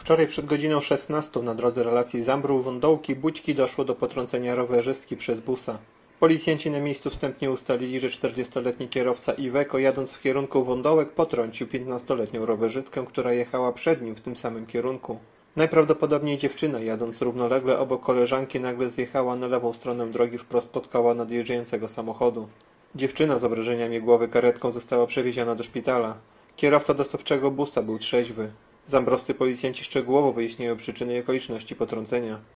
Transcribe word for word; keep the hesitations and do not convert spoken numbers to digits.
Wczoraj przed godziną szesnastą na drodze relacji Zambrów-Wądołki-Bućki doszło do potrącenia rowerzystki przez busa. Policjanci na miejscu wstępnie ustalili, że czterdziestoletni kierowca Iveco, jadąc w kierunku Wądołek, potrącił piętnastoletnią rowerzystkę, która jechała przed nim w tym samym kierunku. Najprawdopodobniej dziewczyna, jadąc równolegle obok koleżanki, nagle zjechała na lewą stronę drogi wprost pod koła nadjeżdżającego samochodu. Dziewczyna z obrażeniami głowy karetką została przewieziona do szpitala. Kierowca dostawczego busa był trzeźwy. Zambrowscy policjanci szczegółowo wyjaśniają przyczyny i okoliczności potrącenia.